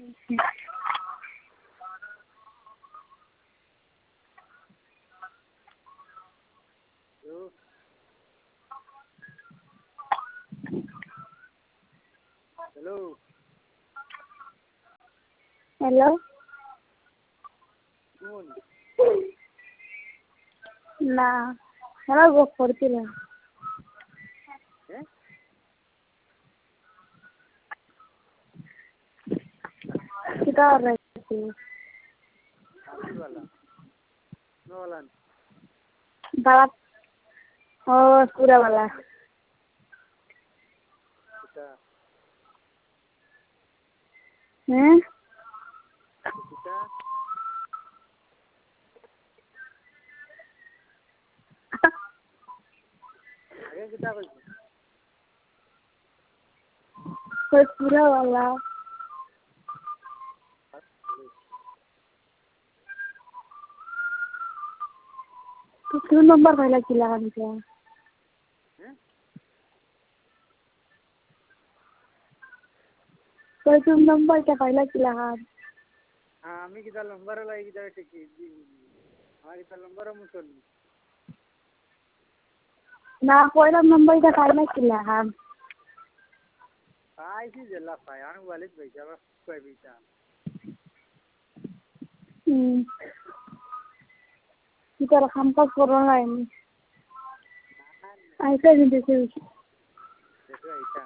hello hello कौन ना हमारा वो पड़ती है हैं कितना रहती है आखिर वाला नो वाला बड़ा और पूरा वाला किता हैं किता आगे किता कोई पूरा वाला तो क्यों नंबर पहला चिल्ला क्या हैं कोई तुम नंबर क्या पहला चिल्ला हाँ आम्ही किता नंबर लाई किता टिकी हमारी किता नंबर मुसल ना पहला नंबर क्या पहला चिल्ला काय सी जल्ला पायान वालेच पैसा बस कोई पैसा इधर हमको कोरोना है ऐसे नहीं देखे देखो ऐसा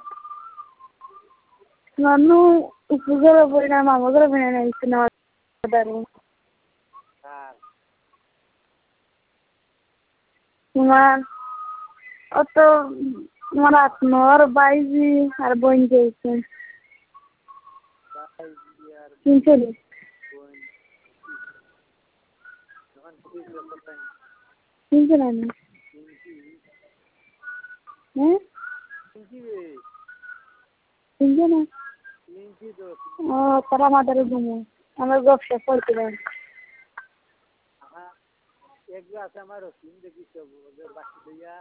नन्नू उपगर बोलना मामगर बोलना इतना डरो हाँ तुम्हार और तो तुम्हारा नौर बाईजी और बोन जैसे बाई यार किन चले कोई नॉन किसी से पता नहीं किन चला नहीं किंची हैं किंची वे किन चला किंची तो ओ परा मादर घूमो हमें गप से पड़ती रहे हाँ एक बार हमारे सीन देखी सब बाकी भैया